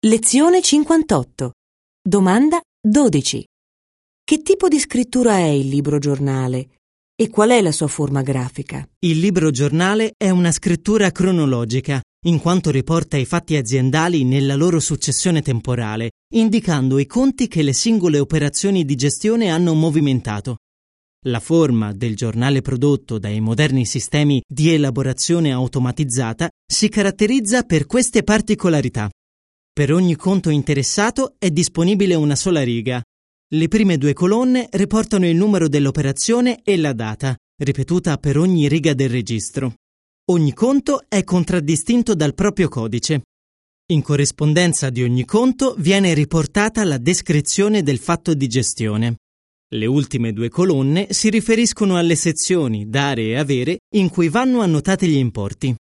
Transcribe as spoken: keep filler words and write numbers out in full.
Lezione cinquantotto. Domanda dodici. Che tipo di scrittura è il libro giornale e qual è la sua forma grafica? Il libro giornale è una scrittura cronologica, in quanto riporta i fatti aziendali nella loro successione temporale, indicando i conti che le singole operazioni di gestione hanno movimentato. La forma del giornale prodotto dai moderni sistemi di elaborazione automatizzata si caratterizza per queste particolarità. Per ogni conto interessato è disponibile una sola riga. Le prime due colonne riportano il numero dell'operazione e la data, ripetuta per ogni riga del registro. Ogni conto è contraddistinto dal proprio codice. In corrispondenza di ogni conto viene riportata la descrizione del fatto di gestione. Le ultime due colonne si riferiscono alle sezioni dare e avere in cui vanno annotati gli importi.